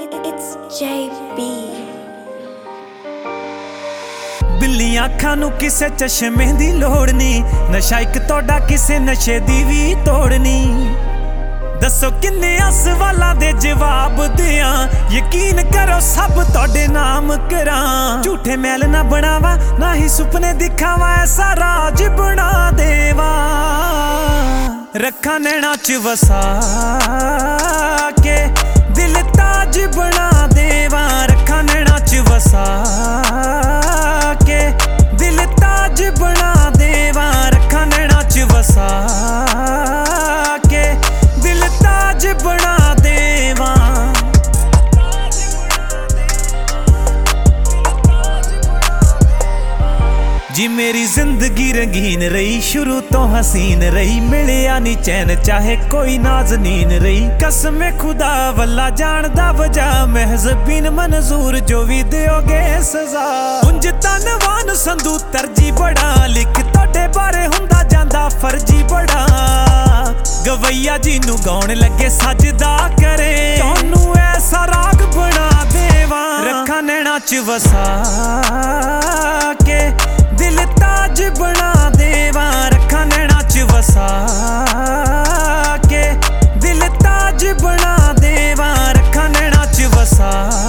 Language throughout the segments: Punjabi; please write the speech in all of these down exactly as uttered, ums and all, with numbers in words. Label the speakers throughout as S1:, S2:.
S1: It's J B।
S2: ਬਿੱਲੀਆਂ ਅੱਖਾਂ ਨੂੰ ਕਿਸੇ ਚਸ਼ਮੇ ਦੀ ਲੋੜ ਨਹੀਂ, ਨਸ਼ਾ ਇੱਕ ਤੁਹਾਡਾ ਕਿਸੇ ਨਸ਼ੇ ਦੀ ਵੀ ਤੋੜ ਨਹੀਂ। ਦੱਸੋ ਕਿੰਨੇ ਅਸਵਾਲਾਂ ਦੇ ਜਵਾਬ ਦਿਆਂ, ਯਕੀਨ ਕਰੋ ਸਭ ਤੁਹਾਡੇ ਨਾਮ ਕਰਾਂ। ਝੂਠੇ ਮੈਲ ਨਾ ਬਣਾਵਾ, ਨਾ ਹੀ ਸੁਪਨੇ ਦਿਖਾਵਾ, ਐਸਾ ਰਾਜ ਬਣਾ ਦੇਵਾ। ਰੱਖਾਂ ਨੈਣਾਂ ਚ ਵਸਾ ਕੇ ਦਿਲ ਤਾਜ ਬਣਾ ਦੇਵਾ। ਰੱਖਾਂ ਨੈਣਾਂ ਚ ਵਸਾ ਕੇ ਦਿਲ ਤਾਜ ਬਣਾ ਦੇਵਾ। ਰੱਖਾਂ ਨੈਣਾਂ ਚ ਵਸਾ ਕੇ ਦਿਲ ਤਾਜ ਬਣਾ ਦੇਵਾ। ਜੀ ਮੇਰੀ ਜ਼ਿੰਦਗੀ ਰੰਗੀਨ ਰਹੀ, ਸ਼ੁਰੂ ਤੋਂ ਹਸੀਨ ਰਹੀ, ਮਿਲਿਆ ਨੀ ਚੈਨ ਚਾਹੇ ਕੋਈ ਨਾਜ਼ਨੀਨ ਰਹੀ। ਕਸਮੇ ਖੁਦਾ ਵੱਲਾ ਜਾਣਦਾ ਵਜ੍ਹਾ, ਮਹਿਜ਼ ਬਿਨ ਮਨਜ਼ੂਰ ਜੋ ਵੀ ਦਿਓਗੇ ਸਜ਼ਾ। ਉਂਝ ਧੰਨਵਾਨ ਸੰਧੂ ਤਰਜੀ ਬੜਾ, ਲਿਖ ਤੁਹਾਡੇ ਬਾਰੇ ਹੁੰਦਾ ਜਾਂਦਾ ਫਰਜੀ ਬੜਾ। ਗਵਈਆ ਜੀ ਨੂੰ ਗਾਉਣ ਲੱਗੇ ਸਜਦਾ ਕਰੇ, ਤੁਹਾਨੂੰ ਐਸਾ ਰਾਗ ਬਣਾ ਦੇਵਾ। ਰੱਖਾਂ ਨੈਣਾਂ ਚ ਵਸਾ ਕੇ ਦਿਲ ਤਾਜ ਬਣਾ ਦੇਵਾ। ਰੱਖਾਂ ਨੈਣਾਂ ਚ ਵਸਾ ਕੇ ਦਿਲ ਤਾਜ ਬਣਾ ਦੇਵਾ। ਰੱਖਾਂ ਨੈਣਾਂ ਚ ਵਸਾ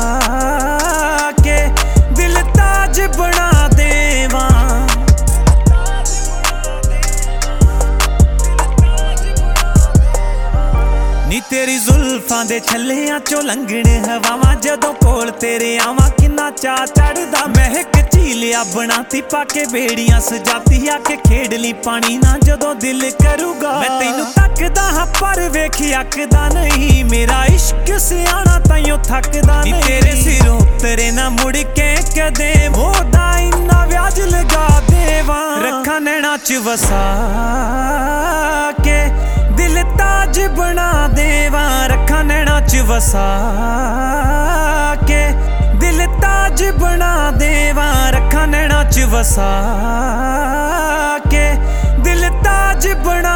S2: ਕੇ ਦਿਲ ਤਾਜ ਬਣਾ ਦੇਵਾ। ਨੀ ਤੇਰੀ ਜ਼ੁਲਫਾਂ ਦੇ ਛੱਲਿਆਂ ਚੋਂ ਲੰਘਣ ਹਵਾਵਾਂ, ਜਦੋਂ ਕੋਲ ਤੇਰੇ ਆਵਾਂ ਕਿੰਨਾ ਚਾਅ ਚੜਦਾ। ਮਹਿਕ ਝੀਲਿਆ ਬਣਾਤੀ ਪਾ ਕੇ ਬੇੜੀਆਂ ਸਜਾਤੀ, ਆ ਕੇ ਖੇਡ ਲਈ ਪਾਣੀ ਨਾ ਜਦੋਂ ਦਿਲ ਕਰੂਗਾ। ਮੈਂ ਤੈਨੂੰ ਤੱਕਦਾ ਹਾਂ ਪਰ ਵੇਖ ਅੱਕਦਾ ਨਹੀਂ, ਮੇਰਾ ਇਸ਼ਕ ਸਿਆਣਾ ਤਾਈਓ ਥੱਕਦਾ ਨਹੀਂ। ਤੇਰੇ ਸਿਰੋਂ ਤੇਰੇ ਨਾ ਮੁੜ ਕੇ ਕਦੇ ਉਹਦਾ ਇੰਨਾ ਵਿਆਜ ਲਗਾ ਦੇਵਾ। ਰੱਖਾਂ ਨੈਣਾਂ ਚ ਵਸਾ ਕੇ ਦਿਲ ਤਾਜ ਬਣਾ ਦੇਵਾ। ਰੱਖਾਂ ਨੈਣਾਂ ਚ ਵਸਾ ਕੇ ਦਿਲ ਤਾਜ ਬਣਾ ਦੇਵਾ। ਰੱਖਾਂ ਨੈਣਾਂ ਚ ਵਸਾ ਕੇ ਦਿਲ ਤਾਜ ਬਣਾ